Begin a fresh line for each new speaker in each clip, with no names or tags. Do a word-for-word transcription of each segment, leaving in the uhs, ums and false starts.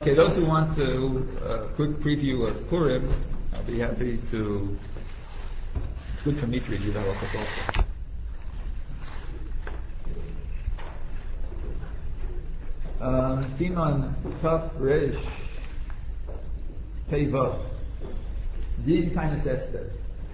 Okay, those who want to uh, quick preview of Purim, I'll be happy to. It's good for me to review the halachos also. Um, Simon Taf Resh Peva Din Tainus Esther.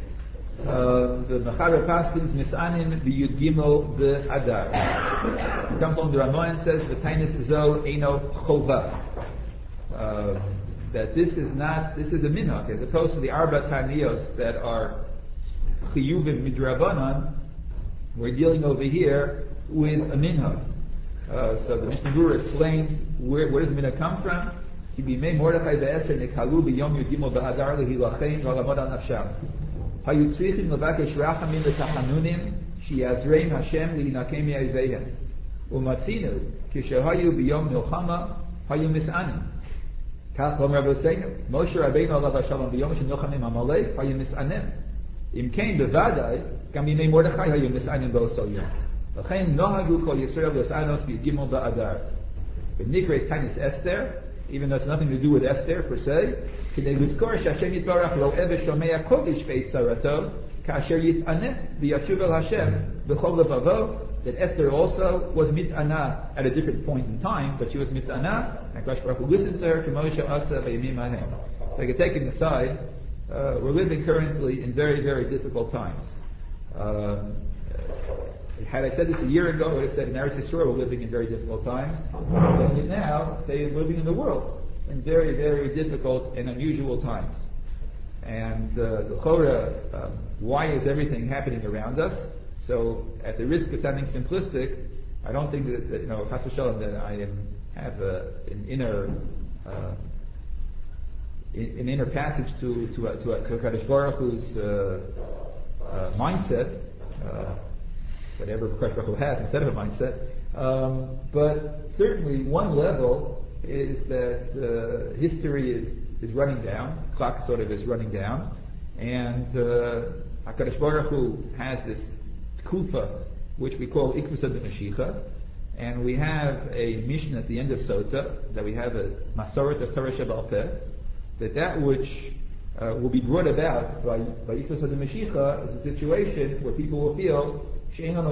Uh, the Mechara Paskins Misanim B'Yud Gimel B'Adar. It comes from the Ramah and says the Tainus Zo Eino Chova. Uh, that this is not, this is a minhag, as opposed to the Arba Taniyos that are Chiyuvim Midrabanan. We're dealing over here with a minhag. Uh, so the Mishnah Berurah explains where, where does the minhag come from? Ki bimei Mordechai ve'eser nekalu b'yom Yud Gimel b'Adar lehilachein v'alamod al nafsham. Hayu tzrichim levakesh rachamim v'tachanunim sheyazreim Hashem li'inakem me'ayveihem. Umatzinu kishehayu b'yom milchama hayu mis'anim. Kach Lomer Rabbeinu Moshe Rabbeinu alav hashalom b'yom shenilchamim Amalek hayu mis'anim. Im kein bevadai gam bimei Mordechai hayu mis'anim b'osol yom. L'chein nohagu kol Yisrael v'sanos b'Gimel b'Adar. The Nikra is Tainus Esther, even though it's nothing to do with Esther per se. K'nei lizkor she'Hashem yitbarach lo eve shomei kodesh beitzarato ka'asher yit'aneh v'yashuv el Hashem b'chol levavo. That Esther also was mit'ana at a different point in time, but she was mit'ana, and Kadosh Baruch Hu listened to her. K'moshe asa v'yamim ahem. If I could take it aside, uh, we're living currently in very, very difficult times. Um, Had I said this a year ago, I would have said in Eretz Yisrael we're living in very difficult times. I'm saying it now, say we're living in the world in very, very difficult and unusual times. And uh, the Chora, um, why is everything happening around us? So, at the risk of sounding simplistic, I don't think that, that you know, Chas v'Shalom, that I am, have a, an inner uh, an inner passage to to a, to, a, to a Kadosh Baruch Hu's uh, uh, mindset. Uh, whatever Kadosh Baruch Hu has instead of a mindset. Um, but certainly one level is that uh, history is, is running down, clock sort of is running down, and uh, HaKadosh Baruch Hu has this tkufa, which we call Ikvus HaMashiach, and we have a mission at the end of Sota, that we have a Masoret of Torah Sheba'al Peh, that that which uh, will be brought about by, by Ikvus HaMashiach is a situation where people will feel this is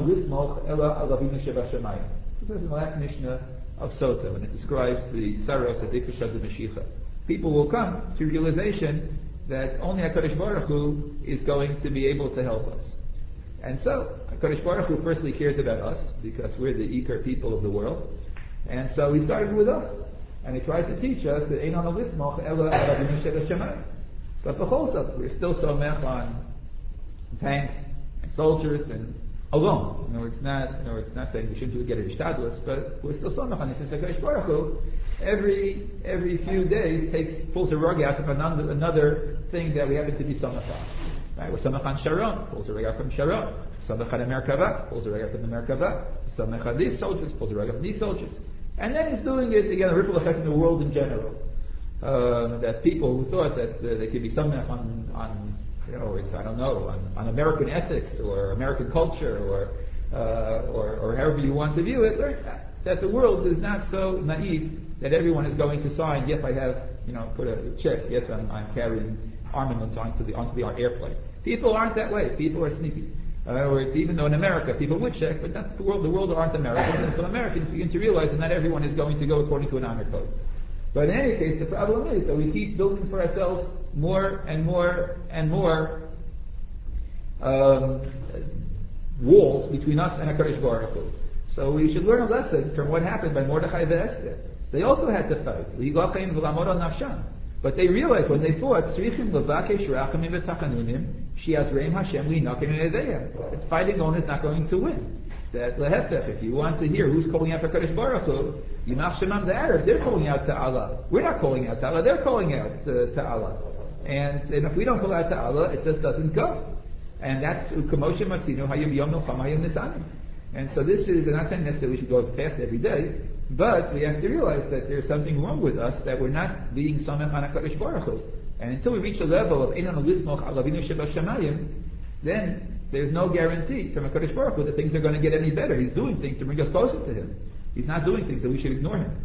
the last Mishnah of Sota, when it describes the Tzaros of Ikvus HaMashiach. People will come to realization that only HaKadosh Baruch Hu is going to be able to help us. And so, HaKadosh Baruch Hu firstly cares about us, because we're the Ikar people of the world. And so he started with us. And he tried to teach us that Ein Ano Lismoch Ela Alavinu Shel Hashemayim. But b'chol we're still so mech on tanks and soldiers and alone. You know, it's not, you know, it's not saying we shouldn't get a ishtadlus, but we're still so mech on since HaKadosh Baruch Hu every every few days takes pulls a rug out of another, another thing that we happen to be samach on. Right? We're samach on Sharon, pulls a rug out from Sharon. Samach on Merkava, pulls a rug out from the Merkava. Samach on these soldiers, pulls a rug out from these soldiers. And then he's doing it to get a ripple effect in the world in general. Uh, that people who thought that uh, they could be samach on, on you know, it's, I don't know, on, on American ethics or American culture or, uh, or or however you want to view it, learn that, that the world is not so naive that everyone is going to sign, yes, I have, you know, put a check, yes, I'm, I'm carrying armaments onto the onto the airplane. People aren't that way. People are sneaky. In other words, even though in America people would check, but that's the world. The world aren't Americans, and so Americans begin to realize that not everyone is going to go according to an honor code. But in any case, the problem is that we keep building for ourselves more and more and more um, walls between us and HaKadosh Baruch Hu. So we should learn a lesson from what happened by Mordechai and Esther. They also had to fight. But they realized when they fought, that fighting alone is not going to win. That lehefech, if you want to hear who's calling out for Kadosh Baruch Hu, Yimach Shemam, the Arabs, they're calling out to Allah. We're not calling out to Allah, they're calling out to, to Allah. And, and if we don't call out to Allah, it just doesn't go. And that's Kamoshe Matzino, Hayim Yom Milcham, Hayim Nisanim. And so this is, I'm not saying necessarily we should go fast every day, but we have to realize that there's something wrong with us, that we're not being Samech on HaKadosh Baruch Hu. And until we reach a level of Ein Ano Lismoch Alavinu Shel Hashemayim, then there's no guarantee from HaKadosh Baruch Hu that things are going to get any better. He's doing things to bring us closer to Him. He's not doing things that we should ignore Him.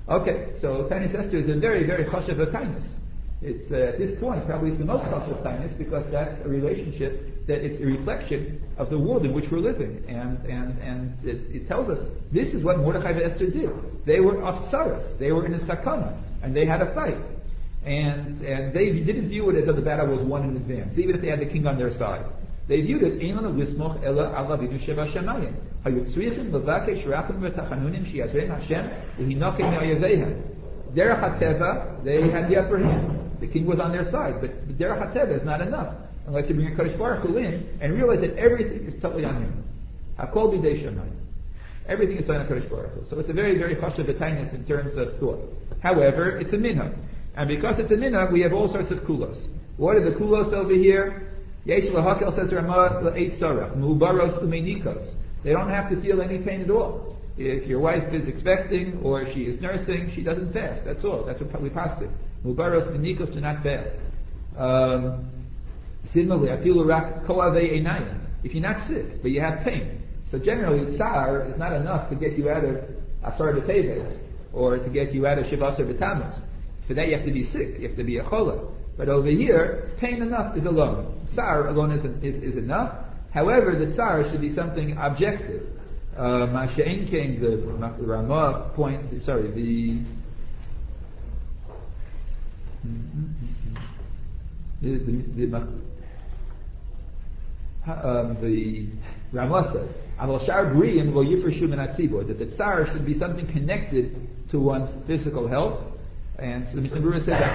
Okay, so Tainis Esther is a very, very chashav of Tainis. It's uh, at this point probably it's the most chashav of Tainis because that's a relationship that it's a reflection of the world in which we're living, and and and it, it tells us this is what Mordechai and Esther did. They were of tsaras, they were in a sakana, and they had a fight, and and they didn't view it as though the battle was won in advance, even if they had the king on their side. They viewed it Ein lanu lismoch ela al Avinu sheba shamayim. Hayu tzrichim levakesh rachim v'tachanunim shi'azreim Hashem v'hinokim me'oyevehem. Derech hateva, they had the upper hand. The king was on their side, but derech hateva is not enough unless you bring a Kadosh Baruch Hu in and realize that everything is totally on him. Hakol b'dei shamayim. Everything is done on Kadosh Baruch Hu. So it's a very, very chashav v'tainis in terms of thought. However, it's a minhag, and because it's a minhag, we have all sorts of kulos. What are the kulos over here? Yesh lahakel says Ramah la'eit sarach mubaros umenikos. They don't have to feel any pain at all. If your wife is expecting or she is nursing, she doesn't fast. That's all. That's what we passed it. Mubaros umenikos do not fast. Um, similarly, afilu rak koavei einayim. If you're not sick but you have pain, so generally tsar is not enough to get you out of asar b'teves or to get you out of shivasar b'tamas. For that you have to be sick. You have to be a chola. But over here, pain enough is alone. Tsar alone is, is, is enough. However, the tsar should be something objective. Masha'en King, the Ramah point, sorry, the, the, the, the, um, the Ramah says, that the tsar should be something connected to one's physical health. And so the Mishnah Berurah says,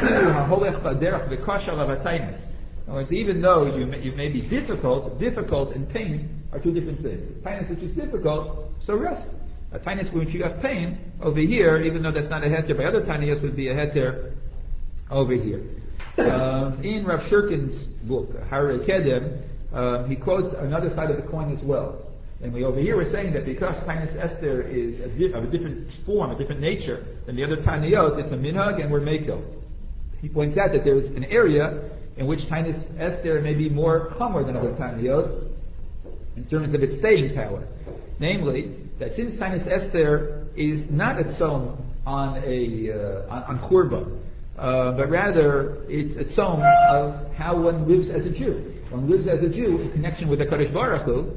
in other words, even though you may, you may be difficult, difficult and pain are two different things. A tinus which is difficult, so rest. A tinus which you have pain, over here, even though that's not a heter, by other tinus would be a heter over here. Um, in Rav Shurkin's book, Harei Kedem, um, he quotes another side of the coin as well. And we over here we're saying that because Tainis Esther is a di- of a different form, a different nature than the other Taniyot, it's a minhag and we're mekel. He points out that there's an area in which Tainis Esther may be more chomer than other Taniyot in terms of its staying power. Namely, that since Tainis Esther is not its own on a uh, on, on churban, uh, but rather it's its own of how one lives as a Jew. One lives as a Jew in connection with the Kadosh Baruch Hu.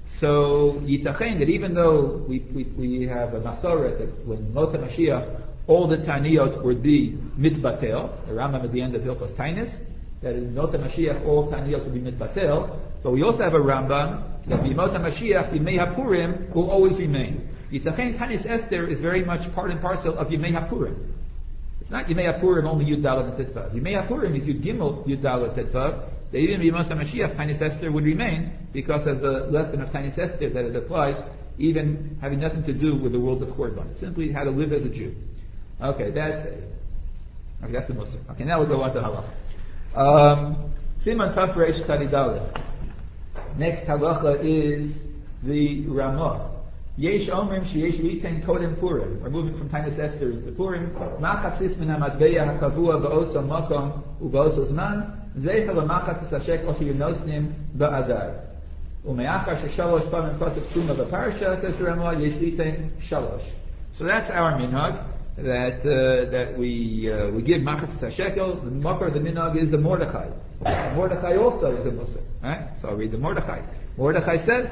So Yitachen, that even though we, we, we have a Masoret that when Mota Mashiach, all the Taniyot would be mitbatel, the Rambam at the end of Hilchos Tainis, that in Mota Mashiach all Taniyot would be mitbatel, but we also have a Rambam that Mota Mashiach, Yimei HaPurim will always remain. Yitachen, Tainis Esther is very much part and parcel of Yimei HaPurim. It's not Yimei HaPurim only Yud Dalet and Tetvav. Yimei HaPurim is Yud Gimel Yud Dalet Tetvav. That even B'Yemos HaMashiach, Tainis Esther would remain because of the lesson of Tainis Esther that it applies, even having nothing to do with the world of Churban. Simply how to live as a Jew. Okay, that's it. Okay, that's the Musar. Okay, now we'll go on to Halacha. Um, Siman Taf Reish Tzadi Daled. Next Halacha is the Ramah. Yesh Omrim Sheyesh Litain Kodem Purim. We're moving from Tainis Esther into Purim. Machatzis Min HaMatbeya HaKavua Ba'oso Makom Uba'oso Zman. Zeicha L'Machatzis HaShekel Sheyinosnim Ba'adar. Umeachar Sheshalosh Pamim Kosef Truma B'Parsha, says the Ramah, Yesh Litain Shalosh. So that's our minhag, that uh, that we uh, we give Machatzis HaShekel. The makar of the minhag is a Mordechai. Mordechai also is a Musar. Right? So I'll read the Mordechai. Mordechai says,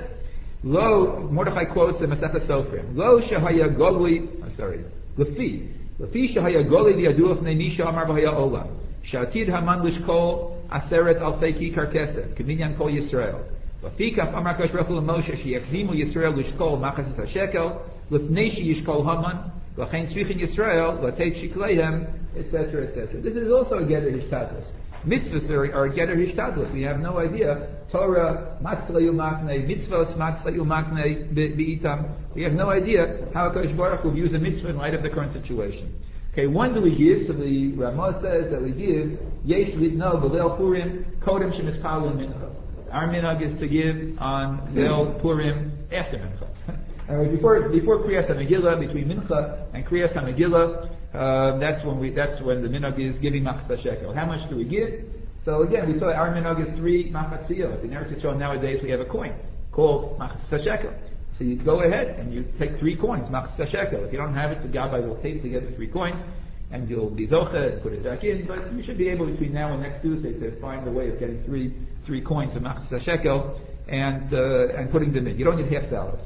Lo, Mordechai quotes in Masechah Sofrim, Lo shahaya goli, I'm sorry, Lefi, Lefi shahaya goli v'yadu l'fnei misha amar v'haya olam, Shatid haman lishkol aseret alfei kikar kesef, K'minyan kol Yisrael. Lefi kaf amar kadosh baruch hu l'Moshe, Sheyakdimu Yisrael lishkol machatzis hashekel, L'fnei sheyishkol haman, L'chein tzrichin Yisrael, L'teit shikleihem, et cetera, et cetera. This is also a getter hishtadlus. Mitzvahs are, are getter hishtadlus. We have no idea. Torah, matzlayu maknei, mitzvahs, matzlayu maknei, be'itam. We have no idea how HaKadosh Baruch Hu views a mitzvah in light of the current situation. Okay, when do we give? So the Ramah says that we give, yesh litno b'leil Purim, kodem shemispalun mincha. Our minhag is to give on Leil Purim after mincha. And before, before Kriyas HaMegillah, between mincha and Kriyas HaMegillah, Uh, that's when we. That's when the minhag is giving machzah shekel. How much do we give? So again, we saw our minhag is three machatziyot. In Eretz Yisrael nowadays we have a coin called machzah shekel. So you go ahead and you take three coins, machzah shekel. If you don't have it, the gabbai will take together three coins, and you'll be zocha and put it back in. But you should be able between now and next Tuesday to find a way of getting three three coins of machzah shekel and uh, and putting them in. You don't need half dollars.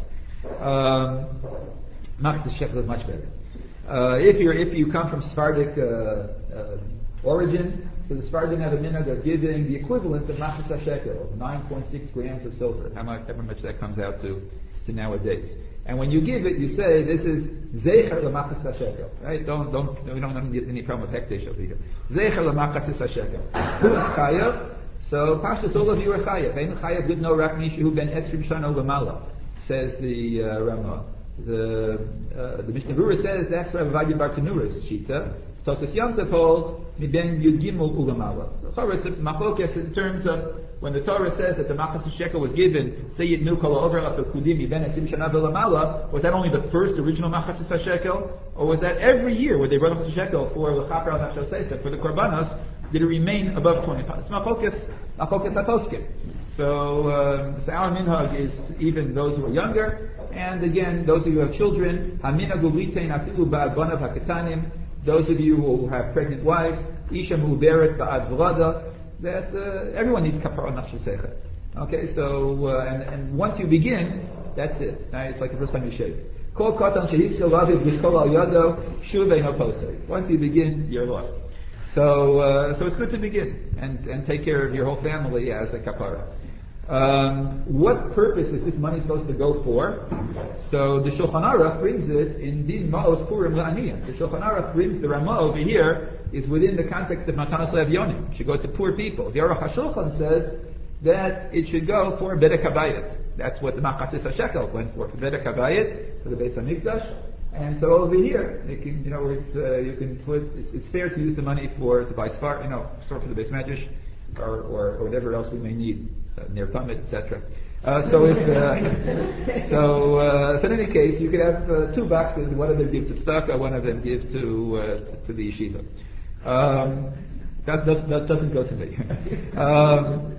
Um, machzah shekel is much better. Uh, if you're if you come from Sephardic uh, uh, origin, so the Sephardim have a minhag of giving the equivalent of machzah shekel, nine point six grams of silver. How much, how much that comes out to, to nowadays. And when you give it, you say this is zecher lemachzah shekel, right? Don't don't we don't need any problem with hekdesh over here. Zecher lemachzah shekel. Who is chayav? So pashtus all of you are chayav. Ein chayav good no rak mishu ben esrim shana lemala, says the uh, Ramah. The uh, the Mishnah Berurah says that's Rav Avadia bar Tanura's shita. Tosas Yontif holds miben yud gimel ulamala. The Torah is machlokas in terms of when the Torah says that the machzah shekel was given, say yitnu kol over up kudim miben esim shana v'lamala. Was that only the first original machzah shekel, or was that every year where they brought machzah shekel for the chaper al nafshel sefer for the korbanos? Did it remain above twenty pounds? Machlokas machlokas aposkim. So, um, so our minhag is to even those who are younger, and again, those of you who have children, haminhag ulitein afilu ba'ad hakatanim, those of you who have pregnant wives, isha mu'beret ba'ad v'rada, that uh, everyone needs kapara nafshel seichel. Okay, so, uh, and, and once you begin, that's it. Right? It's like the first time you shave. Kol katan shehiskil lavid b'shkol al yado, shuv eino posei. Once you begin, you're lost. So, uh, so it's good to begin and, and take care of your whole family as a kapara. Um, what purpose is this money supposed to go for? So the Shulchan Aruch brings it in Din Ma'os Purim La'aniyim. The Shulchan Aruch brings the Ramah over here is within the context of Matanos Le'Avyonim. It should go to poor people. The Aruch HaShulchan says that it should go for Bedek HaBayit. That's what the Machzis HaShekel went for, for Bedek HaBayit, for the Beis HaMikdash. And so over here, it can, you know, it's uh, you can put. It's, it's fair to use the money for to buy sfar, you know, sort for the Beis Medrash, or, or, or whatever else we may need. Near Tamid, et cetera. Uh, so if uh, so, uh, so in any case, you could have uh, two boxes. One of them give to tzedakah, one of them give to uh, to, to the yeshiva. Um, that, does, that doesn't go to me. um,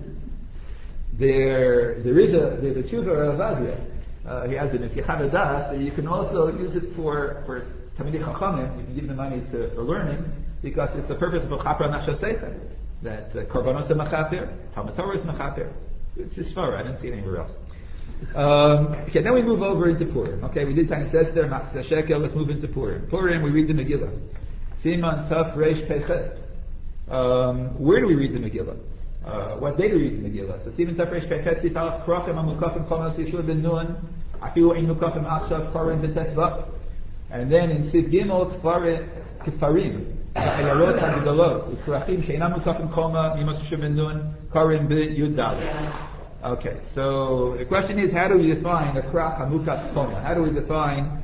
there there is a there's a tshuva of Avadia. Uh, he has it in Yechad Das. So you can also use it for for Talmidei Chachamim. You can give the money to, for learning because it's a purpose of Chapra Nafshel Seichel. That korbanos uh, mechaper, Talmud Torah is mechaper. It's a svara. I didn't see it anywhere else. Um, okay, then we move over into Purim. Okay, we did Taanis Esther, Machzah Shekel. Let's move into Purim. Purim, we read the Megillah. Siman Taf Reish Pechet. Um, where do we read the Megillah? Uh, what day do we read the Megillah? So Siman Taf Reish Pechet. Sifalach Krochem Amukafim Chomas Yeshua Ben Nun. Afilu Ein Mukafim Achshav Korin V'Tesvav. And then in Sif Gimel Kefarim. Ayarot HaGedolot. U'Krachim She'enam Mukafim Choma Mimos Yeshua Ben Nun. Korin B'Yud Dalet. Okay, so the question is, how do we define a krach hamukat choma? How do we define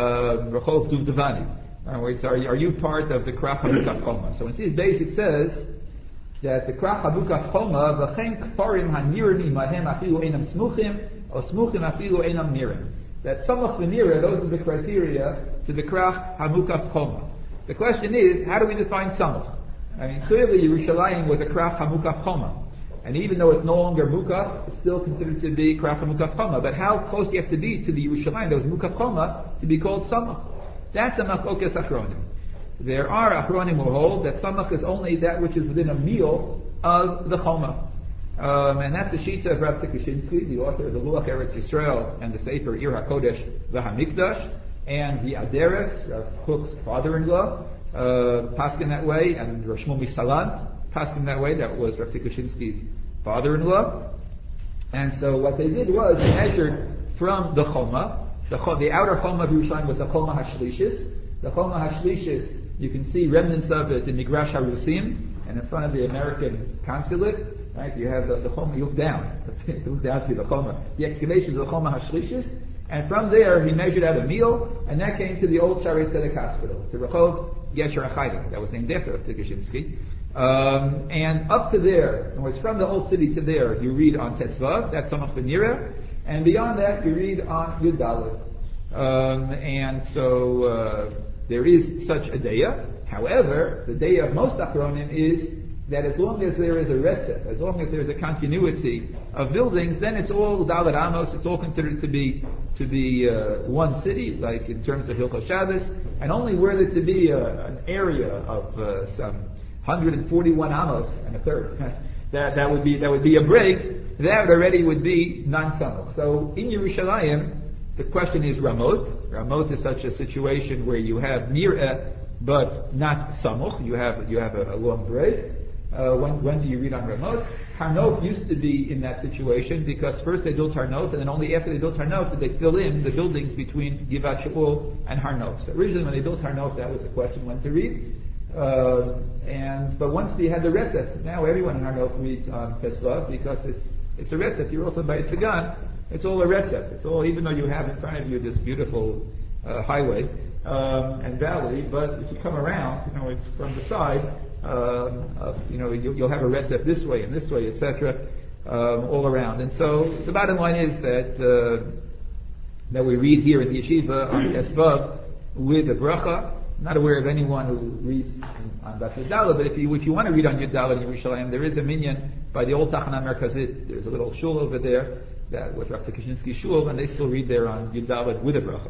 rachov duvdavani? In other words, are, are you part of the krach hamukat choma? So in this base it says that the krach hamukat choma v'chein kfarim hanirim imahem afilu einam smuchim or smuchim afilu einam nirim. That samach v'nira, those are the criteria to the krach hamukat choma. The question is, how do we define samach? I mean, clearly Yerushalayim was a krach hamukat choma. And even though it's no longer mukaf, it's still considered to be krach mukaf choma. But how close do you have to be to the Yerushalayim that was mukaf choma to be called samach? That's a machlokas achronim. There are achronim who hold that samach is only that which is within a meal of the choma. Um, and that's the shita of Rav Tikashinsky, the author of the Luach Eretz Yisrael and the Sefer Ir HaKodesh V'Hamikdash, and the Aderes, Rav Kook's father-in-law, uh, paskin that way, and Rav Shmuel Salant, passed him that way. That was Rav Tikashinsky's father-in-law. And so what they did was they measured from the Choma. The, the outer Choma of Yerushalayim was the Choma HaShlishis. The Choma HaShlishis, you can see remnants of it in Migrash HaRusim, and in front of the American consulate. Right, you have the, the Choma, you look down. You look down, see the Choma. The excavations of the Choma HaShlishis. And from there, he measured out a meal, and that came to the old Shaarei Tzedek Hospital, to Rehov Gesher HaChayim. That was named after Rav Tikashinsky. Um, and up to there, in other words, from the old city to there, you read on Tesvav, that's Samach V'Nira, and beyond that, you read on Yud Dalet. Um, and so uh, there is such a daya. However, the daya of most Achronim is that as long as there is a retzef, as long as there is a continuity of buildings, then it's all Dalet Amos, it's all considered to be to be uh, one city, like in terms of Hilchos Shabbos, and only were there to be a, an area of uh, some one hundred forty-one Amos and a third, that that would be that would be a break. That already would be non-samuch. So in Yerushalayim, the question is Ramot. Ramot is such a situation where you have nir'eh but not samuch. You have you have a, a long break. Uh, when, when do you read on Ramot? Har Nof used to be in that situation because first they built Har Nof, and then only after they built Har Nof did they fill in the buildings between Givat Shaul and Har Nof. So originally when they built Har Nof, that was the question when to read. Uh, and but once they had the Retzef, now everyone in Har Nof reads on Teslav because it's it's a Retzef. You're also by Tzagan. It's all a Retzef. It's all, even though you have in front of you this beautiful uh, highway um, and valley, but if you come around, you know, it's from the side. Um, uh, you know, you, you'll have a retzef this way and this way, et cetera, um, all around. And so the bottom line is that uh, that we read here in the yeshiva on Tesvav with a bracha. I'm not aware of anyone who reads on Daf Yudala, but if you if you want to read on Yudala in Yerushalayim, there is a minyan by the old Tachana Merkazit. There's a little shul over there that was Rav Tkashinsky shul, and they still read there on Yudala with a bracha.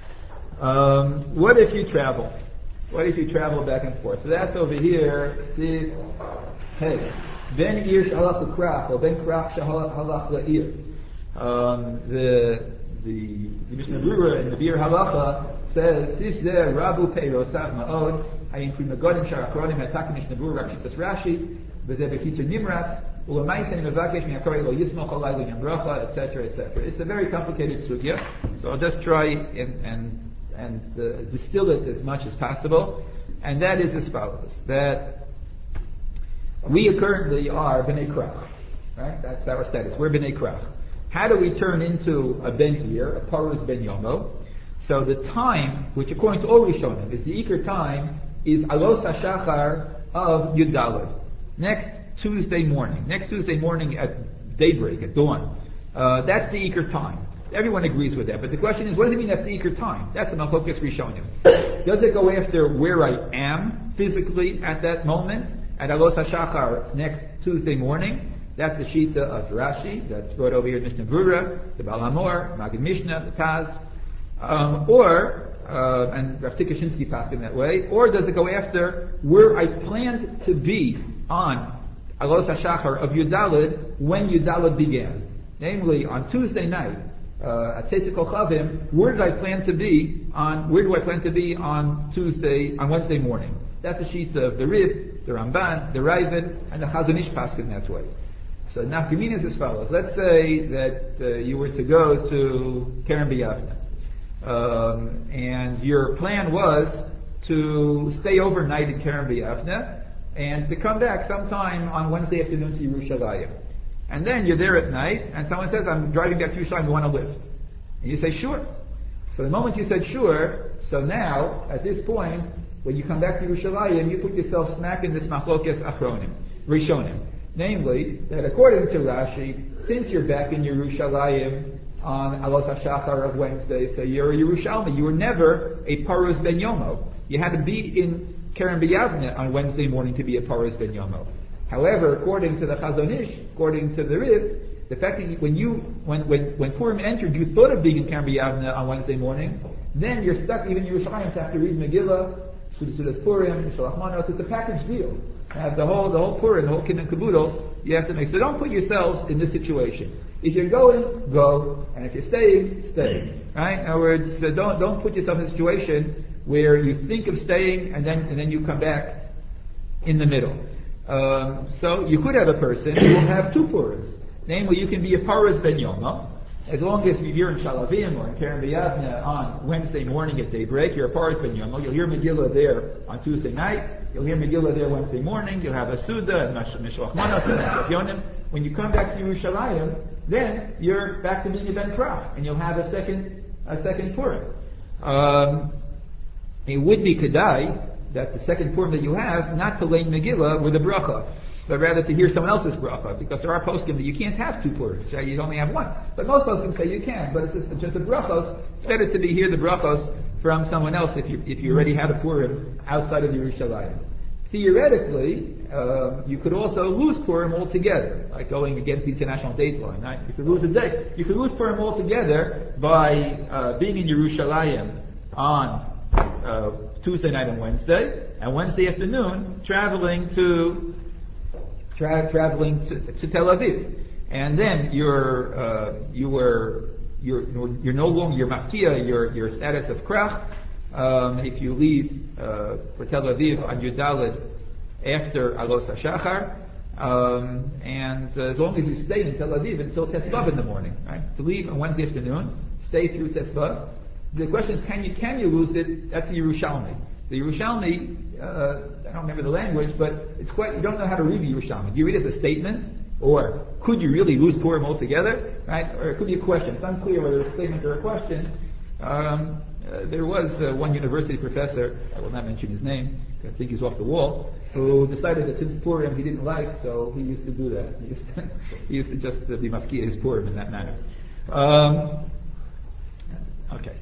Um, what if you travel? What if you travel back and forth? So that's over here, Sif, Hey. Ben Ir Shalach L'Krach, or Ben Krach Shalach L'Ir. Um, the, the, the Mishnah Brura in the Bir Halacha says, Sif Zeh Rabu Peiro Sav Ma'od, Hayim Pri Megodim Shar Akronim Hataki Mishnah Brura Rakshitas Rashi, V'zeh B'Kitzur Nimratz, U'Lamaisen Mevakesh Mi'akorei Lo Yismoch Alai Lo Yam Bracha, et cetera, et cetera. It's a very complicated sugya, so I'll just try and, and and uh, distill it as much as possible, and that is as follows: that we currently are Bnei Krach, right? That's our status. We're Bnei Krach. How do we turn into a Ben Ir, a Paruz Ben Yomo? So the time, which according to all Rishonim is the Iker time, is Alos HaShachar of Yud Daled. Next Tuesday morning. Next Tuesday morning at daybreak, at dawn. Uh, that's the Iker time. Everyone agrees with that, but the question is, what does it mean that's the Iker time? That's the Malchokas Rishonim. Does it go after where I am physically at that moment, at Alos HaShachar next Tuesday morning? That's the Shita of Rashi, that's brought over here in Mishnah Brura, the Baal HaMor, Magid Mishnah, the Taz, um, or, uh, and Rav Tikashinsky passed in that way, or does it go after where I planned to be on Alos HaShachar of Yudalid when Yudalid began? Namely, on Tuesday night, Uh, at Seisei Kochavim, where did I plan to be on? Where do I plan to be on Tuesday, on Wednesday morning? That's the sheet of the Rif, the Ramban, the Ravid, and the Chazon Ish Paskin that way. So Nafkamin is as follows. Let's say that uh, you were to go to Keren B'Yavne, um, and your plan was to stay overnight in Keren B'Yavne and to come back sometime on Wednesday afternoon to Yerushalayim. And then you're there at night, and someone says, I'm driving back to Yerushalayim, you want to lift? And you say, sure. So the moment you said sure, so now, at this point, when you come back to Yerushalayim, you put yourself smack in this machlokes achronim, rishonim. Namely, that according to Rashi, since you're back in Yerushalayim on Alos HaShachar of Wednesday, so you're a Yerushalmi. You were never a Paruz Ben Yomo. You had to be in Keren B'Yavne on Wednesday morning to be a Paruz Ben Yomo. However, according to the Chazon Ish, according to the Rif, the fact that you, when you when when when Purim entered, you thought of being in Keren B'Yavne on Wednesday morning, then you're stuck even in Yerushalayim to have to read Megillah, Sudas Purim, Shalach Manos. It's a package deal. You have the whole the whole Purim, the whole Kin and Kaboodle. You have to make so. Don't put yourselves in this situation. If you're going, go, and if you're staying, stay. Right? In other words, uh, don't don't put yourself in a situation where you think of staying and then and then you come back in the middle. Um, so you could have a person who will have two Purims. Namely, you can be a Paruz Ben Yoma, as long as you're in Shalavim or in Keren B'Yavne on Wednesday morning at daybreak, you're a Paruz Ben Yoma. You'll hear Megillah there on Tuesday night. You'll hear Megillah there Wednesday morning. You'll have a Suda and Mishloach Manos and Yonim. When you come back to Yerushalayim, then you're back to being a Ben Krach, and you'll have a second a second Purim. Um, it would be Kedai that the second Purim that you have, not to lay Megillah with a bracha, but rather to hear someone else's bracha, because there are poskim that you can't have two Purims, so you only have one. But most poskim say you can, but it's just, just the brachos. It's better to be hear the brachos from someone else if you if you already had a Purim outside of Yerushalayim. theoretically, uh, you could also lose Purim altogether, like going against the international date line. Right? You could lose a day. You could lose Purim altogether by uh, being in Yerushalayim on uh, Tuesday night and Wednesday, and Wednesday afternoon traveling to tra- traveling to, to Tel Aviv, and then you're uh, you were you're you're no longer your mafkia, your your status of krach. Um, if you leave uh, for Tel Aviv on Yud Daled after Alos HaShachar, um, and uh, as long as you stay in Tel Aviv until Tesvav in the morning, right? To leave on Wednesday afternoon, stay through Tesvav. The question is, can you can you lose it? That's the Yerushalmi. The Yerushalmi, uh, I don't remember the language, but it's quite. You don't know how to read the Yerushalmi. Do you read it as a statement, or could you really lose Purim altogether? Right? Or it could be a question. It's unclear whether it's a statement or a question. Um, Uh, there was uh, one university professor, I will not mention his name, I think he's off the wall, who decided that since Purim he didn't like, so he used to do that. He used to, he used to just uh, be mafkia his Purim in that manner. Um, okay.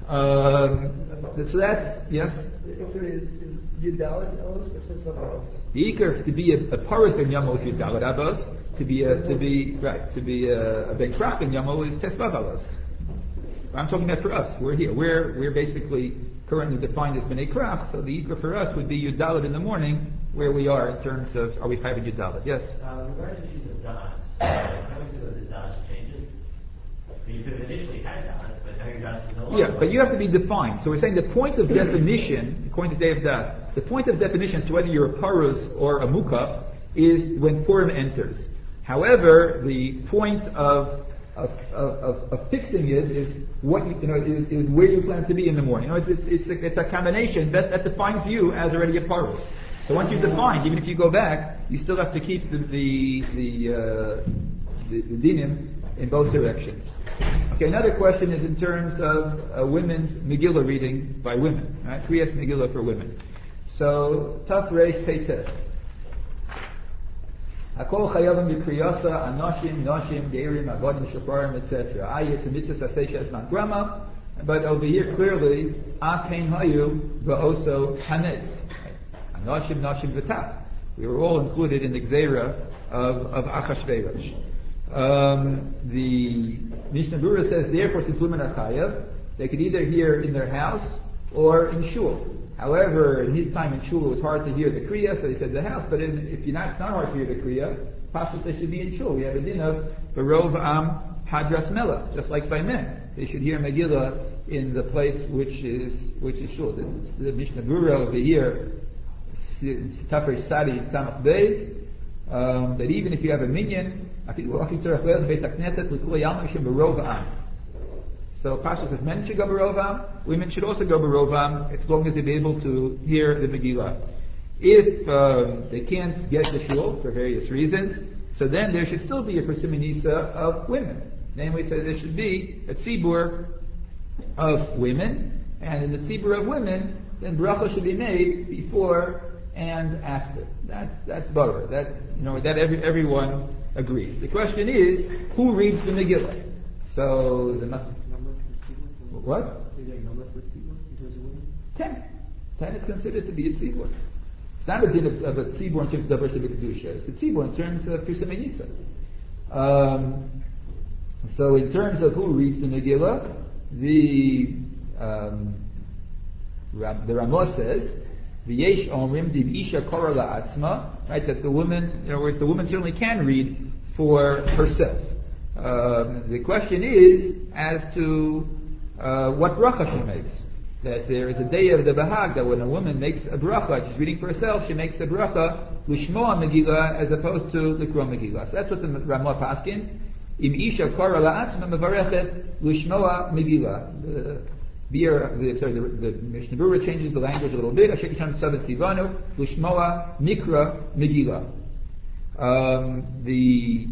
Um, so that's, yes?
Is Yudalit Avos or Tesvav Avos?
The Iker, to be a, a Paris ben Yamo is Yudalit Avos, to be a, to be, right, to be a, a ben Krach ben Yamo is Tesvav Avos. I'm talking about for us. We're here. We're we're basically currently defined as Bnei Krach, so the Yikra for us would be Yudalit in the morning, where we are in terms of, are we Chayv Yudalit? Yes?
Uh, regarding the issues of Das, how much of the Das changes? I mean, you could have initially had Das, but now your Das is no longer.
Yeah, but you have to be defined. So we're saying the point of definition, according to Day of Das, the point of definition as to whether you're a Paruz or a Mukaf is when Purim enters. However, the point of Of, of, of fixing it is what you, you know is, is where you plan to be in the morning. You know, it's it's it's a, it's a combination that, that defines you as already a parus. So once you've defined, even if you go back, you still have to keep the the the, uh, the, the dinim in both directions. Okay, another question is in terms of uh, women's Megillah reading by women. Right, Kriyas Megillah for women. So Taf Reish Peitet. Hakol chayavim b'kriyasa anoshim, noshim, geirim, avodim, shofarim, et cetera. Aye, it's a mitzvah saseh shezman grama, but over here clearly, akein hayu v'oso hametz. Anoshim, noshim, v'taf. We were all included in the gzeira of, of Achashverosh. Um, the Mishnah Berurah says, therefore, since women are chayav, they could either hear in their house or in shul. However, in his time in shul, it was hard to hear the kriya, so he said the house. But in, if you're not, it's not hard to hear the kriya. Pashtus they should be in shul. We have a din of barov am hadras melech, just like by men. They should hear Megillah in the place which is which is shul. The, the Mishnah Berurah over here, Tafresh Sadi Samach Beis, um, that even if you have a minyan, I think we're often tzarech leil beis hakneset l'kol yalma shem barov am. So Pasha says men should go barovam, women should also go barovam, as long as they be able to hear the Megillah. If um, they can't get the shul for various reasons, so then there should still be a persimonisa of women. Namely, says there should be a tzibur of women, and in the tzibur of women, then bracha should be made before and after. That's that's baruch. That you know that every, everyone agrees. The question is, who reads the Megillah? So the What?
Is there a number for tzibur in terms of women?
Ten. Ten is considered to be a tzibur. It's not a din of, of a tzibur in terms of diversity of kedusha. It's a tzibur in terms of Pirsamei Um So in terms of who reads the Megillah, the um, the Ramah says, "V'yesh omrim div isha kora la'atzma," right? That the woman, in other words, the woman certainly can read for herself. Um, the question is as to Uh, what bracha she makes. That there is a day of the Bahag that when a woman makes a bracha, she's reading for herself, she makes a bracha lishmoa Megillah as opposed to likra Megillah. So that's what the Ramah paskins. Im isha kara la'atzma mevarechet lishmoa Megillah. The beer, the sorry, the, the Mishnah Berurah changes the language a little bit. Ashek Yisham Sabat Sivanu lishmoa mikra Megillah. Um, the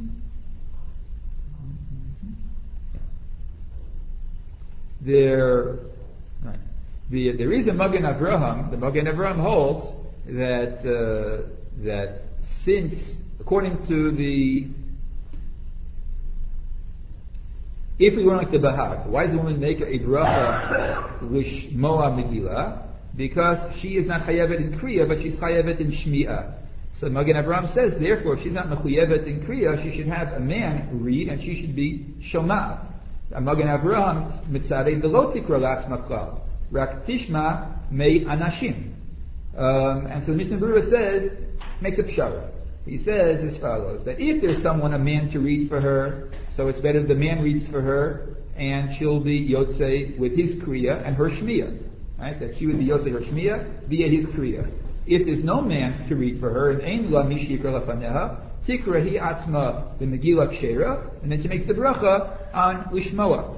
There, right. the, there is a Magen Avraham. The Magen Avraham holds that uh, that since, according to the, if we were like the Bahag, why does a woman make a bracha lishmoa Megillah? because she is not chayevet in kriya, but she's chayevet in shmi'ah. So Magen Avraham says, therefore, if she's not mechuyevet in kriya, she should have a man read, and she should be shoma'ah. Magen Avraham mitzarei delo tikra la'atzma klal, rak tishma mei anashim. Um, and so the Mishnah Berurah says, makes a pshara. He says as follows, that if there's someone, a man to read for her, so it's better if the man reads for her, and she'll be yotzei with his kriya and her shmiya. Right? That she would be yotzei her shmiya via his kriya. If there's no man to read for her, and ein la mishi yikra lafaneha, tikra hi atzma b'megillah kshera, and then she makes the bracha on lishmoa.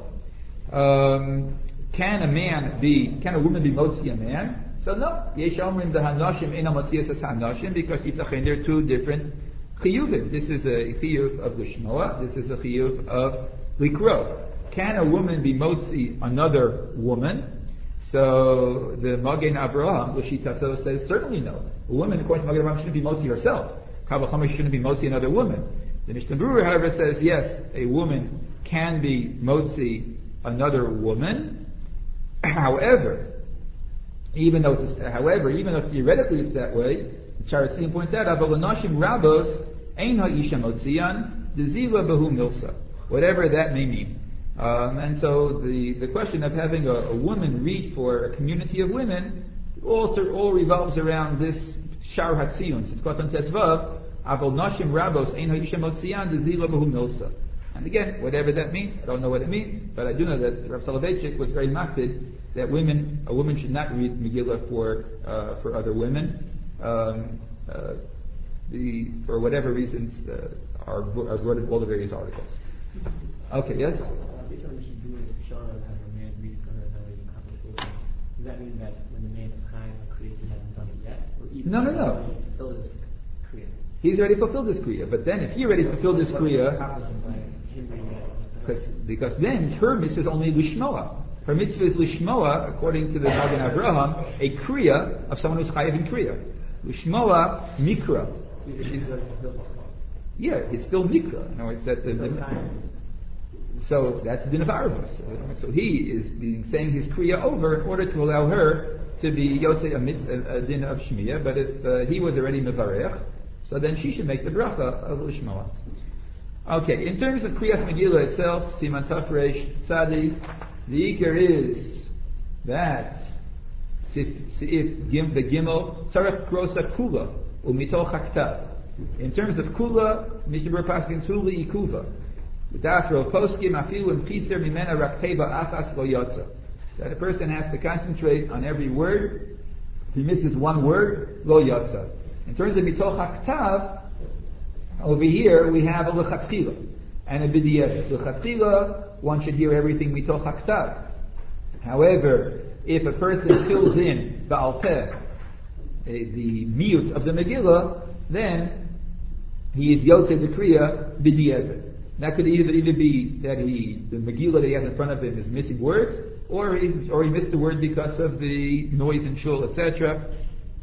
Um, can a man be, can a woman be motzi a man? So no, yesh omrim the hanashim ena motzias as hanashim, because yitzachen there are two different chiyuvim. This is a chiyuv of lishmoa. This is a chiyuv of likro. Can a woman be motzi another woman? So the Magen Avraham, L'shitatzos, says certainly no. A woman, according to Magen Avraham, shouldn't be motzi herself. Kal v'chomer shouldn't be motzi another woman. The Mishnah Berurah, however, says yes, a woman can be motzi another woman. However, even though it's, however, even though theoretically it's that way, Charatzin points out, "Aval nashim rabos ein ha'isha motzian dezila behu milsa," whatever that may mean. Um, and so the, the question of having a, a woman read for a community of women also all revolves around this shar hatziyun. Sitkatan tesvav, "Aval nashim rabos ein ha'isha motzian dezila behu milsa." And again, whatever that means, I don't know what it means, but I do know that Rav Soloveitchik was very makpid that women, a woman should not read Megillah for uh, for other women, um, uh, the, for whatever reasons uh, are are brought in all the various articles. Okay, yes.
Uh, based on what you do is Shara have a man read for her and that way you accomplish both things. Does that mean that when the man is chayav a kriya, he hasn't done it yet, or even
No, no, no.
He fulfilled his kriya?
He's already fulfilled his kriya, but then if he already fulfilled his kriya, because because then her mitzvah is only lishmoa. Her mitzvah is lishmoa, according to the Magen Avraham, a kriya of someone who's chayav in kriya. Lishmoa mikra. Yeah, it's still mikra. No, it's that the, the so that's the din of arvus. So he is being saying his kriya over in order to allow her to be yosei a, mitzvah, a din of shmiya. But if uh, he was already mevarech, so then she should make the bracha of lishmoa. Okay, in terms of Kriyas Megillah itself, Siman Tafresh Tzadi, the Iker is that if the Gimel Tzarech Krosa Kula Umitoch Haktav. In terms of Kula, Mishnah Berurah Paskin Tzuli Ikuva. V'dathro Poskim Afilu and Chiser Mimena Rakteva Achas Lo Yotza. That a person has to concentrate on every word. If he misses one word, Lo Yotza. In terms of Mitoch Haktav, over here we have a lechatchila and a b'diavad. Lechatchila, one should hear everything mitoch haktav. However, if a person fills in ba'al peh, the miut of the Megillah, then he is yotzei the kriya b'diavad. That could either either be that he the Megillah that he has in front of him is missing words, or he's, or he missed the word because of the noise in shul, et cetera.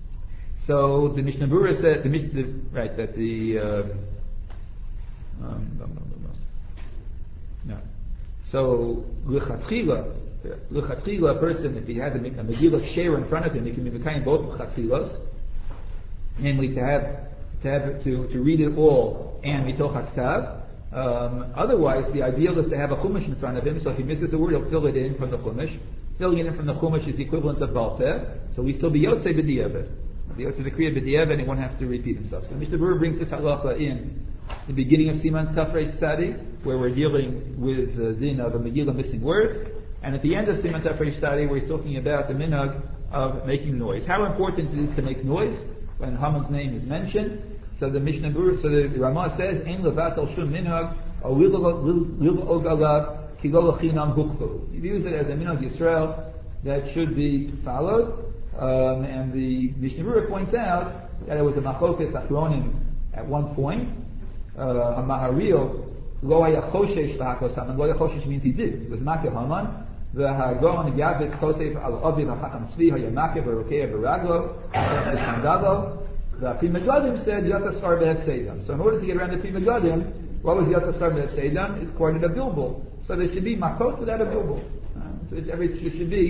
So the Mishnah Berurah said, the, the, right, that the um, um, no, no, no, no. no. So l'chatchila, l'chatchila, a person, if he has a, a Megillah share in front of him, he can be mekayim both l'chatchilas, namely to have to have to, to read it all and mitoch haktav. Um, otherwise, the ideal is to have a chumash in front of him. So if he misses a word, he'll fill it in from the chumash. Filling it in from the chumash is the equivalent of ba'al peh, so we still be yotzei b'diavad. The Yotzei the Kriya b'diavad, and he won't have to repeat himself. So Mishnah Berurah brings this halacha in the beginning of Siman Tafresh Tzadi, where we're dealing with the din of a Megillah missing words, and at the end of Siman Tafresh Tzadi, where he's talking about the minhag of making noise. How important it is to make noise when Haman's name is mentioned. So the Mishnah Berurah, so the Ramah says, "Ein levat al shum minhag al lil og alav ki lo lechinam huklu." He views it as a minhag Yisrael that should be followed. Um, and the Mishnah Berurah points out that it was a machlokas achronim at one point. Uh, a maharil lo haya choshesh v'hakos Haman. Lo haya choshesh means he did. It was makeh Haman. V'hagon yavitz chosef al aviv hachacham tzvi haya makeh v'rokeya v'raglo v'sandalo. The Pri Megadim said Yatza Star Be'Hefsedam. So in order to get around the Pri Megadim, what was Yatza Star Be'Hefsedam? It's quoted a bilbul. So there should be makot without a bilbul. Uh, so every should be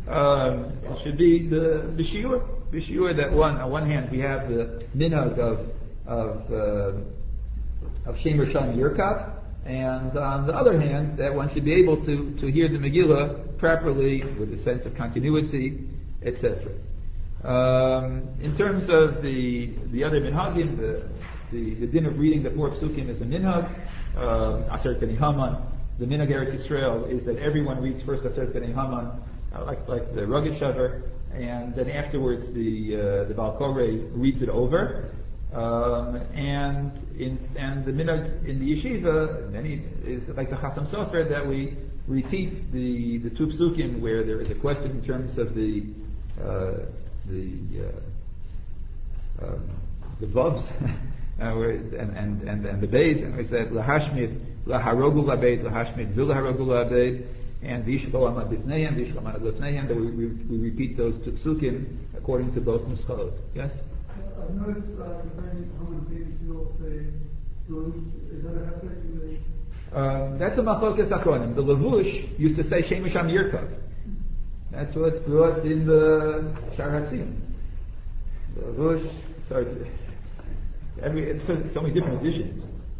Um, it should be the the shiur, the shiur that one on one hand we have the minhag of of uh, of Shem Rishon Yirkav, and on the other hand that one should be able to to hear the Megillah properly with a sense of continuity, et cetera. Um, in terms of the the other minhagim, the the, the din of reading the four psukim is a minhag. Uh, Aseret Bnei Haman. The minhag Eretz Yisrael is that everyone reads first Aseret Bnei Haman, uh, like like the Rugged Shaver, and then afterwards the uh, the Baal Koreh reads it over. Um, and in and the minhag in the yeshiva, many is like the Chasam Sofer that we repeat the the two psukim where there is a question in terms of the uh, the uh, um, the vavs and and and and the bays, and we said lahashmid laharogu labed lahashmid vilaharogu labed and vishlo amad bifneihem vishlo amad lefneihem. That we, we we repeat those two psukim according to both nuschot. Yes.
I've noticed uh, concerning how many pages people say, is that a hefsek in the...
Um, that's a machlokes achronim. The Levush used to say Shem Misham Yirkav. That's what's brought in the Shar HaTziyun. The Levush, sorry, every, it's, so, so many different editions.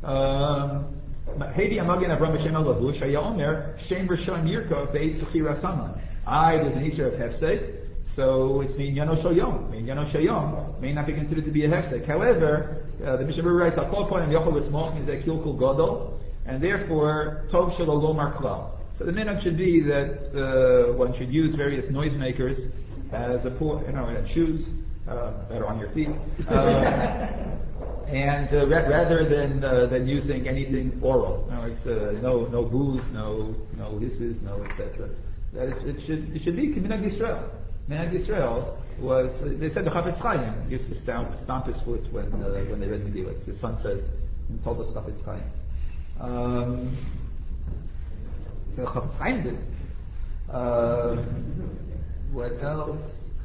Heidi Amagen Avram Hashem Levush, Haya Omer, Shem Rishon Yirkav, Beit Suchira Saman. I, there's an Isra of hefsek. So it's mean Yano Shoyom. I mean Yano Shoyom may not be considered to be a hefsek. However, uh, the Mishnah Berurah writes, "Al kol ponim yochel etzmoch mizeh kilkul gadol," and therefore tov shelo lomar klal. So the minhag should be that uh, one should use various noisemakers as a poor, you know, shoes uh, that are on your feet, uh, and uh, ra- rather than uh, than using anything oral. You know, it's uh, no no booze, no no hisses, no et cetera. That it, it should it should be Minhag Yisrael. Minhag Yisrael was, they said the Chafetz Chaim used to stamp, stamp his foot when uh, when they read Megillah. His son says, and told us Chafetz Chaim. Um, so Chafetz Chaim did. Uh, what else?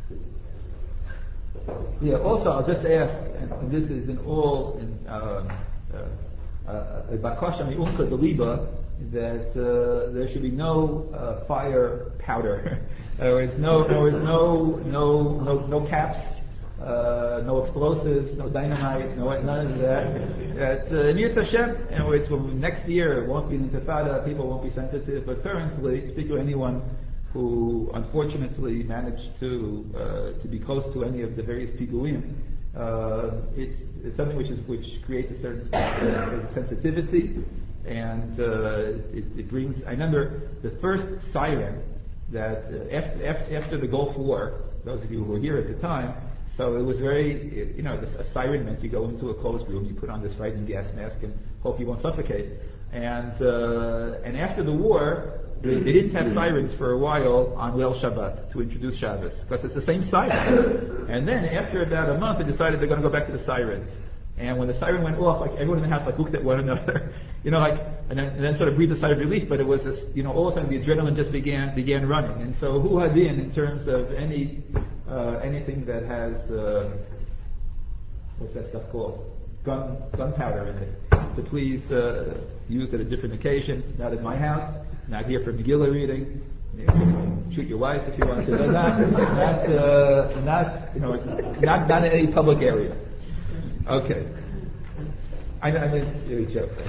Yeah, also I'll just ask, and, and this is in all, in uh, uh, Bakasha Mi'umka Deliba, that uh, there should be no uh, fire powder. In other words, no, there was no, no, no, no caps, uh, no explosives, no dynamite, no none of that. That uh, Mirz Hashem, in other words, well, next year it won't be an intifada, people won't be sensitive, but currently, particularly anyone who unfortunately managed to uh, to be close to any of the various piguim, uh, it's, it's something which is which creates a certain uh, sensitivity. And uh, it, it brings. I remember the first siren that uh, after, after after the Gulf War. Those of you who were here at the time, so it was very, you know, this, a siren meant you go into a closed room, you put on this frightening gas mask, and hope you won't suffocate. And uh, and after the war, they, they didn't have sirens for a while on Leil Shabbat to introduce Shabbos because it's the same siren. And then after about a month, they decided they're going to go back to the sirens. And when the siren went off, like everyone in the house like looked at one another, you know, like, and then, and then sort of breathed a sigh of relief. But it was this, you know, all of a sudden the adrenaline just began began running. And so, hu hadin in terms of any uh, anything that has uh, what's that stuff called? Gun gunpowder in it. To please uh, use at a different occasion. Not at my house. Not here for Megillah reading. You know, shoot your wife if you want to. But not not uh, not you know, it's not not in any public area. Okay. I know, I mean, you're a joke.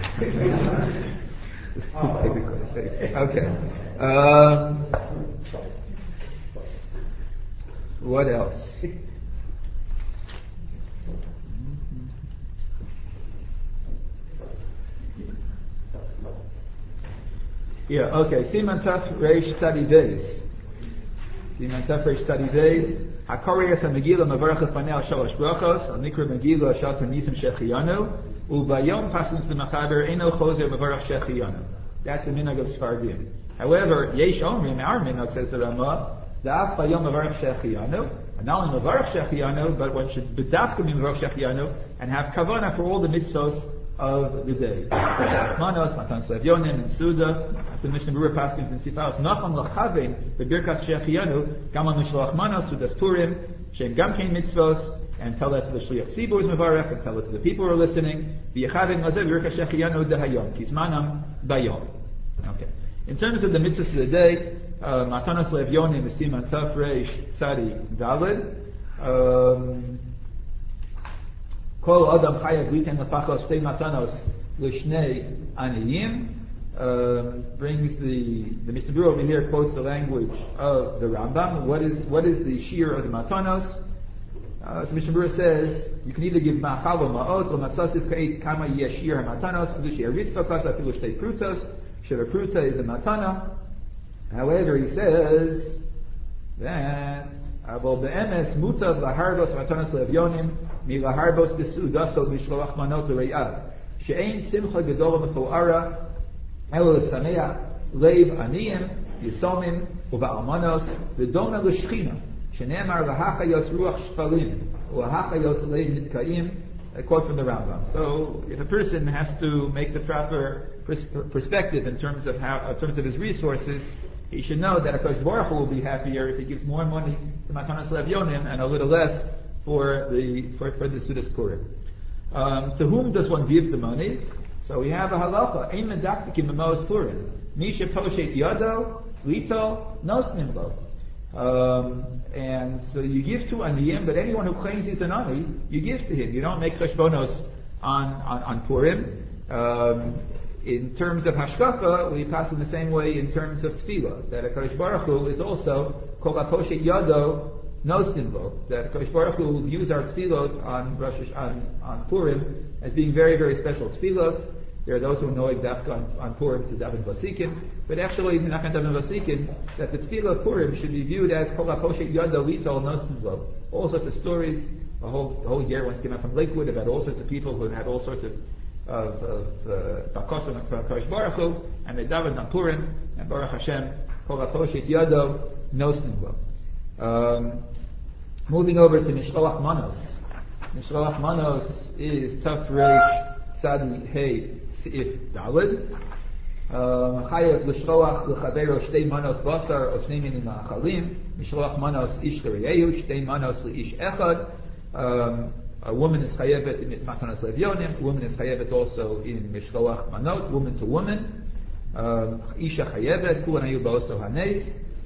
Okay. Um, what else? Yeah, okay. Siman Taf Reish Study Days. Siman Taf Reish Study Days. Hakorias HaMegillah Mavarach Lefanei Shalosh Brachos Al Nikra Megillah Shas HaNisim Shechiyanu Ubayom Pasuk L'Machaber Eino Chozer Mavarach Shechiyanu. That's the minhag of Sfardim. However, Yesh Omrim, our minhag, says the Ramah, Da'af Bayom Mavarach Shechiyanu, and not only Mavarach Shechiyanu, but one should bedafka Mavarach Shechiyanu and have kavanah for all the mitzvos of the day. Manos, Matan Slavyonim, and Suda, as the Mishnah Berurah Paskins in Sifat, Nachon Lachavein, Bebirkas Shechiyanu, Gamal Mishloach Manos, Sudas Purim, Shem Gamkein Mitzvos, and tell that to the Shliach Tzibur Mevarach, and tell it to the people who are listening. V'yechavein Mazev Bebirkas Shechiyanu Dehayom, Kismanam Bayom. Okay. In terms of the mitzvahs of the day, uh, Matanos Levyonim, Siman Taf Reish Tzadi Dalid. Um, Kol Adam Chayav Litan Lefachos Shtei Matanos Lishnei Aniyim. Um, brings the the Mishnah Berurah over here quotes the language of the Rambam. What is what is the shear of the Matanos? Uh, so Mishnah Berurah says you can either give ma'achal or ma'ot or matzasif ka'it kama yeshir ha-matanos afilu she'eritva kasa afilu shtei prutos sheva pruta is a matana. However, he says that avol be'emes mutav laharbos matanos le'evyonim mi laharbos b'sudaso mishloach manot l'rei'av she'ein simcha gedola mefu'ara elo l'sameach leiv aniyim yisomim uva'almanos v'dona l'shchina שנאמר להחיות רוח שפלים ולהחיות לב נתקעים, a quote from the Rambam. So if a person has to make the proper pers- perspective in terms of how, in terms of his resources, he should know that HaKadosh Baruch Hu will be happier if he gives more money to Matanos Levyonim and a little less for the for, for the Sudas Purim. Um, to whom does one give the money? So we have a halacha: Ein medaktikim b'mos Purim. Misha poshet yado lito nosnim lo. Um, and so you give to Aniyim, but anyone who claims he's an Ani, you give to him. You don't make cheshbonos on, on, on Purim. Um, in terms of hashkafa, we pass in the same way in terms of tefillah, that HaKadosh Baruch Hu is also kol haposhet yado nostin lo, that HaKadosh Baruch Hu views our tefillot on, Rosh, on, on Purim as being very, very special tefillos. There are those who know dafka on, on Purim to daven vasikin, but actually if you're not going to daven vasikin, that the tefillah of Purim should be viewed as kol haposhet yado lito nostin lo. All sorts of stories. A whole, a whole year once came out from Lakewood about all sorts of people who had all sorts of of bakos of HaKadosh Baruch Hu, and they davened on Purim, and Baruch Hashem kol haposhet yado nostin lo. Um, moving over to Mishloach Manos. Mishloach Manos is Taf Reish Tzadi Hey Seif Dalid. Chayav l'shloach l'chavero shtei manos basar o shnei minim ma'achalim. Mishloach manos ish l'reyehu shtei manos l'ish echad. Um, a woman is chayevet in matanos levyonim. A woman is chayevet also in mishloach manot, woman to woman. Um, Isha chayevet kulan hayu ba'oso hanes.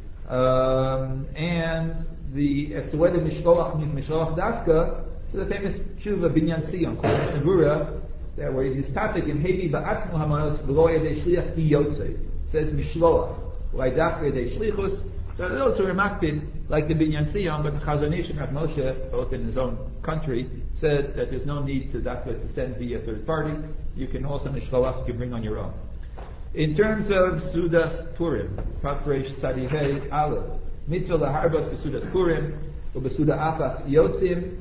Um, and the as to whether mishloach means mishloach dafka, so the famous tshuva binyan sion called Mishnah Berurah, that where this topic in Hevi ba'atzmu hamanos v'lo yedei shliach bi yotzei says mishloach why dafka yedei shlichus. So those who are makpid like the binyan sion, but the Chazon Ish and Rav Moshe, both in his own country, said that there's no need to dafka to send via third party. You can also mishloach you can bring on your own. In terms of Sudas Purim, Tafresh Tzadihei Aleph, Mitzvah laharbos b'Sudas Purim, or b'Suda Achas Yotzim.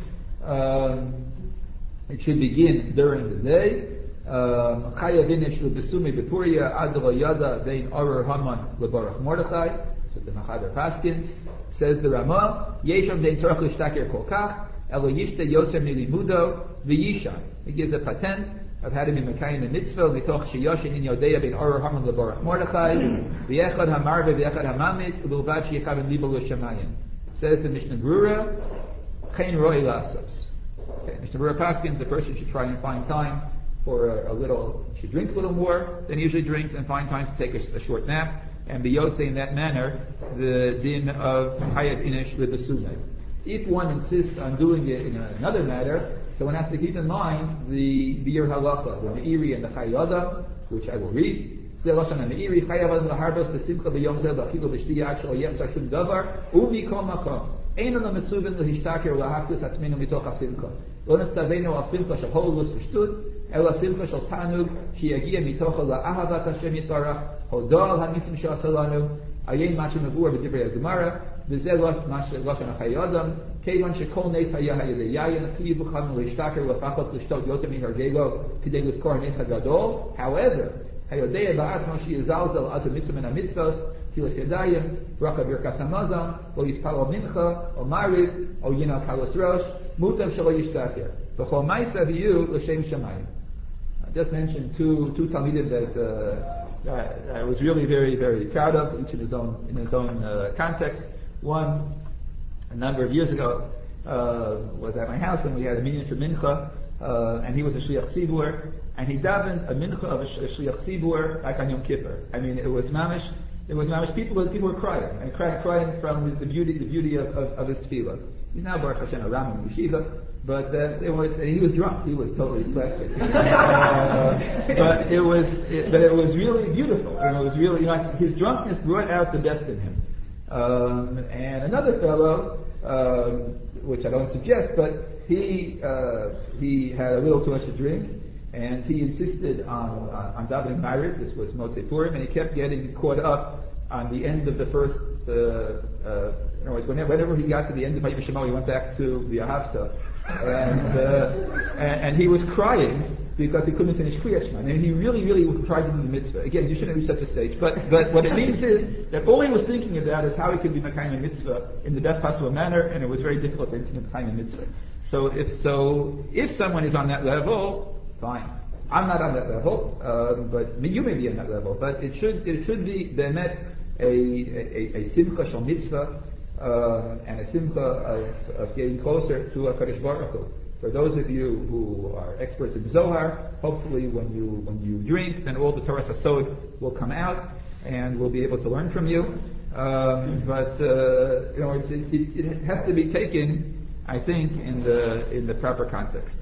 Um, it should begin during the day. Chayav inish l'besumi b'Puria ad lo yada vein oror haman lebarach Mordechai. So the Machaber Paskins says the Ramah Yesham dein tzorach l'shtaker kol kach elo yishte yoser milimudo v'yisha. He gives a patent of how to be Mekayim the mitzvah, mitoch sheyoshin in Yodeya ben Oror Haman lebarach Mordechai, v'yechad hamarve v'yechad hamamit, u'bilvad sheyichavim libo l'shamayim. Says the Mishnah Berurah, chen roi lasos. Okay, Mishnah Berurah Paskins, a person should try and find time for a, a little, should drink a little more than he usually drinks, and find time to take a, a short nap, and be yotze in that manner, the din of Chayav inish l'besunai. If one insists on doing it in another matter, so one has to keep in mind the Biur Halacha, the Meiri and the Chayei Adam, which I will read. Zeh Lashon HaMeiri, Chayei Adam laharbos b'simcha b'yom zeh b'achilu b'shtiya ad shelo yechsar shum davar, u'mikol makom. Ein ano mitzuvin l'hishtaker u'lahachtus atzmenu mitoch hasimcha. Lo netzavenu al simcha shel holus v'shtut, ela simcha shel tanug, sheyagia mitoch la'ahavat Hashem yitbarach, hodo al hanisim she'asa lanu, ayin ma shemavur b'divrei HaGemara, v'zeh Lashon HaChayei Adam, כיוון שכל נס היה על ידי יין, חייב בכם להשתכר לפחות לשתות יותר מהרגלו כדי לזכור הנס הגדול. However, היודע בעצמו שיזלזל אז המצווה מן המצוות, תפילת ידיים, ברכה ברכת המזון, לא יתפלל מנחה, או מעריב, או ינעל קלוס ראש, מוטב שלא ישתכר. וכל מעשה יהיו לשם שמיים. I just mentioned two two talmidim that uh, I was really very very proud of, each in his own in his own uh, context. One, a number of years ago, uh, was at my house, and we had a minyan for mincha, uh, and he was a shliach tzibur, and he davened a mincha of a, sh- a shliach tzibur like on Yom Kippur. I mean, it was mamish. It was mamish people. People were crying and crying, crying from the beauty, the beauty of, of, of his tefillah. He's now Baruch Hashem a Ram in yeshiva, but uh, it was he was drunk. He was totally plastic. uh, but it was, it, but it was really beautiful. And it was really, you know, his drunkenness brought out the best in him. Um, and another fellow, um, which I don't suggest, but he uh, he had a little too much to drink. And he insisted on on, on davening Ma'ariv. This was Motzei Purim, and he kept getting caught up on the end of the first. Uh, uh, in other words, whenever, whenever he got to the end of Vayim Shema, he went back to the Ahavta, and, uh, and and he was crying because he couldn't finish Kriyat Shema. And he really, really tried to do the mitzvah. Again, you shouldn't reach such a stage, but but what it means is that all he was thinking about is how he could be Mekayim mitzvah in the best possible manner, and it was very difficult to be Mekayim mitzvah. So if so, if someone is on that level. Fine. I'm not on that level, um, but you may be on that level. But it should it should be bemet a a, a simcha shel mitzvah uh, and a simcha of, of getting closer to HaKadosh Baruch Hu. For those of you who are experts in Zohar, hopefully when you when you drink, then all the Torah Sasod will come out, and we'll be able to learn from you. Um, but uh, you know, it's, it, it has to be taken, I think, in the in the proper context.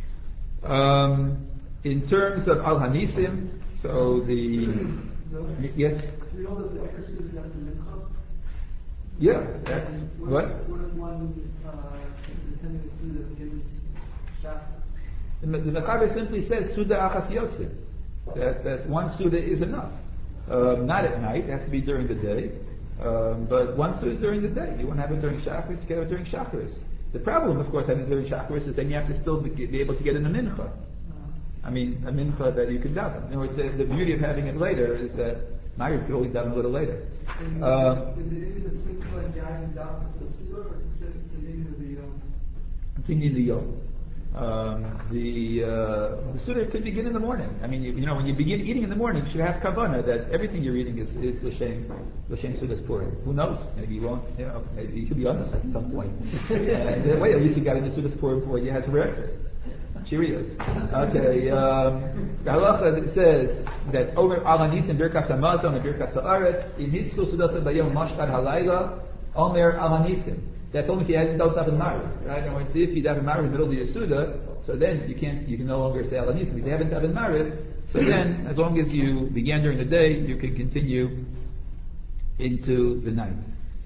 Um, in terms of Al Hanisim, so the
No.
yes,
Do you know that the Ekar students have the mincha?
yeah, that's
What?
what.
If, what if one uh, is attending a student that gives shackles?
The, the Mechaber simply says Suda Achas Yotzim. That that one Suda is enough. Um, not at night; it has to be during the day. Um, but one Suda during the day. You want to have it during Shacharis, you can have it during Shacharis. The problem, of course, having during Shacharis is then you have to still be, be able to get in a mincha. I mean, a mincha that you could daven. You know, it's a, the beauty of having it later is that now you can only daven a little later.
And
Um,
is it in the simcha and guys and daven for the suda, or it's it's an in the yom?
Continue the yom. Um, the uh, the suda could begin in the morning. I mean, you, you know, when you begin eating in the morning, you should have kavanah that everything you're eating is is l'shem l'shem sudas purim. Who knows? Maybe you won't. You know, maybe you should be honest at some point. And uh, wait, at least you got into sudas purim before you had breakfast. Cheerios. Okay. Um, the halacha says that over Al Hanisim Birkas Hamazon and Birkas Haaretz in his sudas bayom mashkad halayla omer Al Hanisim. That's only if you hadn't don't daven Ma'ariv, right? And when see if you daven Ma'ariv in the middle of your Suda, so then you can't, you can no longer say Al Hanisim. If you haven't daven Ma'ariv, so then as long as you began during the day, you can continue into the night.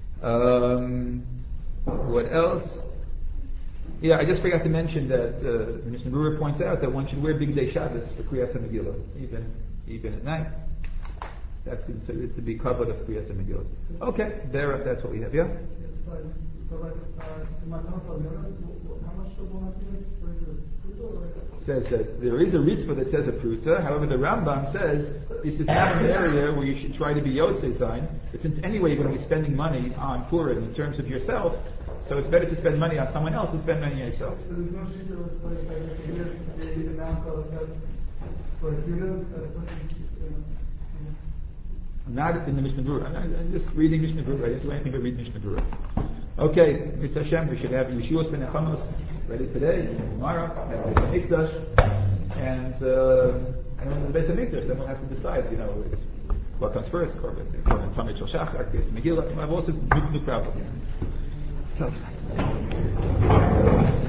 Um, what else? Yeah, I just forgot to mention that uh, Mishnah Berurah points out that one should wear Big Day Shabbos for Kriyas HaMegillah, even even at night. That's considered to be covered of Kriyas HaMegillah. Okay, there, that's what we have. Yeah.
Sorry, so like, uh, in my council, how much the one I think is or
Says that there is a ritzvah that says a pruta. However, the Rambam says this is not an area where you should try to be Yotzei Zayin. But since anyway you're going to be spending money on Purim in terms of yourself, so it's better to spend money on someone else than spend money on yourself.
So there's no sheet that was like, like, the amount of that for a student, that a person, you know,
Not in the Mishnah Berurah. I'm, I'm just reading Mishnah Berurah. I didn't do anything but read Mishnah Berurah. Okay, Mister Hashem, we should have Yeshuos ben Echamos ready today, tomorrow, and the Beis Hamikdash, and uh, and when the Beis Hamikdash, then we'll have to decide, you know, it's, what comes first, Korban, Korban Tamid Shel Shachar, Kriyas Megillah. We'll have also new, new problems. So.